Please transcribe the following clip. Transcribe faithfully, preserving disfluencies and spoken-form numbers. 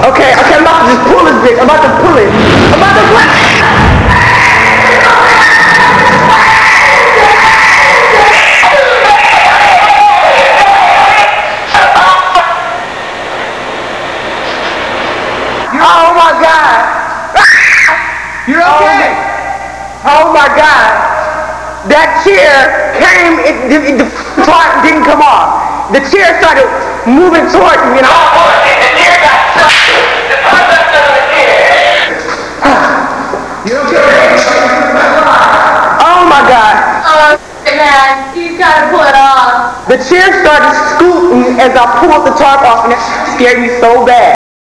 Okay, okay, I'm about to just pull this bitch. I'm about to pull it. I'm about to pull it. Oh my God. You're okay. Oh, oh my God. That chair came, it, it, it, the part didn't come off. The chair started moving towards me and I the chair got stuck. The concept of the chair. You're okay. Oh my God. Oh man, you gotta pull it off. The chair started scooting as I pulled the tarp off and it scared me so bad.